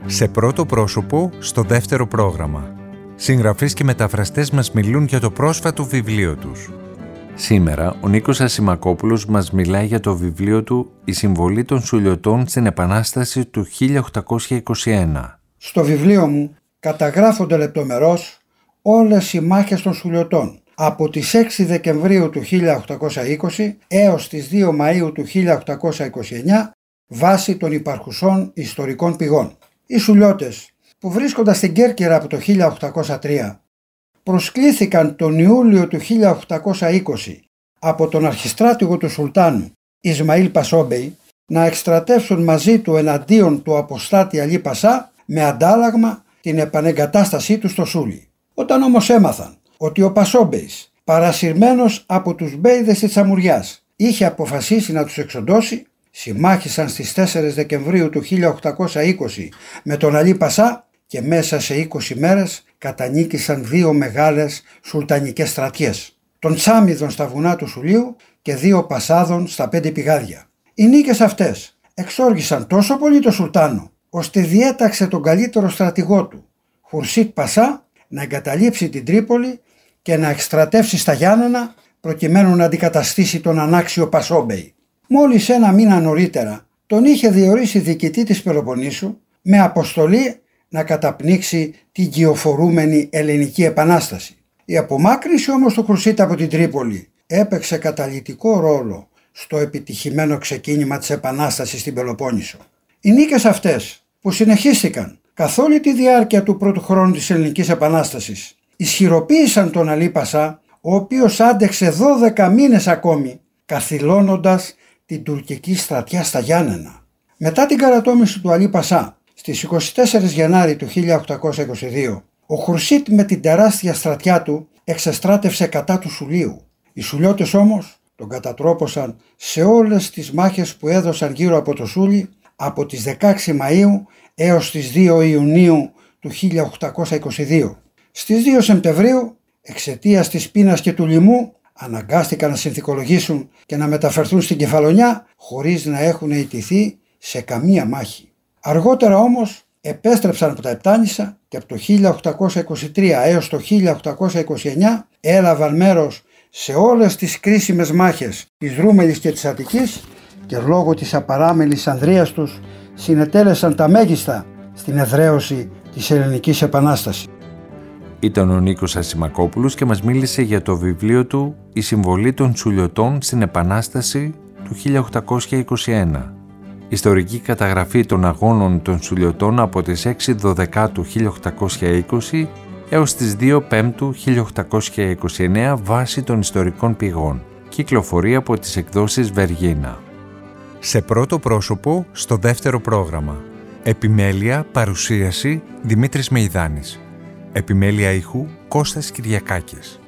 Σε πρώτο πρόσωπο, στο δεύτερο πρόγραμμα. Συγγραφείς και μεταφραστές μας μιλούν για το πρόσφατο βιβλίο τους. Σήμερα, ο Νίκος Ασημακόπουλος μας μιλάει για το βιβλίο του «Η συμβολή των Σουλιωτών στην Επανάσταση του 1821». Στο βιβλίο μου καταγράφονται λεπτομερώς όλες οι μάχες των Σουλιωτών από τις 6 Δεκεμβρίου του 1820 έως τις 2 Μαΐου του 1829 βάσει των υπαρχουσών ιστορικών πηγών. Οι Σουλιώτες που βρίσκονταν στην Κέρκυρα από το 1803 προσκλήθηκαν τον Ιούλιο του 1820 από τον αρχιστράτηγο του Σουλτάνου Ισμαήλ Πασόμπεϊ να εκστρατεύσουν μαζί του εναντίον του αποστάτη Αλή Πασά με αντάλλαγμα την επανεγκατάστασή του στο Σούλι. Όταν όμως έμαθαν ότι ο Πασόμπεϊς, παρασυρμένος από τους μπέιδες της Αμουριάς, είχε αποφασίσει να τους εξοντώσει, συμμάχησαν στις 4 Δεκεμβρίου του 1820 με τον Αλή Πασά και μέσα σε 20 μέρες κατανίκησαν 2 μεγάλες σουλτανικές στρατιές, τον Τσάμιδον στα βουνά του Σουλίου και 2 Πασάδων στα 5 πηγάδια. Οι νίκες αυτές εξόργησαν τόσο πολύ το Σουλτάνο, ώστε διέταξε τον καλύτερο στρατηγό του, Χουρσίτ Πασά, να εγκαταλείψει την Τρίπολη και να εκστρατεύσει στα Γιάννενα προκειμένου να αντικαταστήσει τον ανάξιο Πασόμπεϊ. Μόλις 1 μήνα νωρίτερα τον είχε διορίσει διοικητή της Πελοποννήσου με αποστολή να καταπνίξει την κυοφορούμενη Ελληνική Επανάσταση. Η απομάκρυνση όμως του Χουρσίτ από την Τρίπολη έπαιξε καταλυτικό ρόλο στο επιτυχημένο ξεκίνημα της Επανάστασης στην Πελοπόννησο. Οι νίκες αυτές, που συνεχίστηκαν καθ' όλη τη διάρκεια του πρώτου χρόνου της Ελληνικής Επανάστασης, ισχυροποίησαν τον Αλή Πασά, ο οποίος άντεξε 12 μήνες ακόμη, καθυλώνοντας την τουρκική στρατιά στα Γιάννενα. Μετά την καρατόμηση του Αλή Πασά στις 24 Γενάρη του 1822, ο Χουρσίτ με την τεράστια στρατιά του εξεστράτευσε κατά του Σουλίου. Οι Σουλιώτες όμως τον κατατρόπωσαν σε όλες τις μάχες που έδωσαν γύρω από το Σούλι από τις 16 Μαΐου έως τις 2 Ιουνίου του 1822. Στις 2 Σεπτεμβρίου, εξαιτίας της πείνας και του λοιμού, αναγκάστηκαν να συνθηκολογήσουν και να μεταφερθούν στην Κεφαλονιά χωρίς να έχουν ιτηθεί σε καμία μάχη. Αργότερα όμως επέστρεψαν από τα Επτάνησα και από το 1823 έως το 1829 έλαβαν μέρος σε όλες τις κρίσιμες μάχες της Ρούμελης και της Αττικής και λόγω της απαράμιλης ανδρείας τους συνετέλεσαν τα μέγιστα στην εδραίωση της Ελληνικής Επανάστασης. Ήταν ο Νίκος Ασημακόπουλος και μας μίλησε για το βιβλίο του «Η συμβολή των Σουλιωτών στην Επανάσταση του 1821». Ιστορική καταγραφή των αγώνων των Σουλιωτών από τις 6 Δωδεκάτου 1820 έως τις 2 Πέμπτου 1829 βάσει των ιστορικών πηγών. Κυκλοφορεί από τις εκδόσεις Βεργίνα. Σε πρώτο πρόσωπο, στο δεύτερο πρόγραμμα. Επιμέλεια, παρουσίαση, Δημήτρης Μεϊδάνης. Επιμέλεια ήχου, Κώστας Κυριακάκης.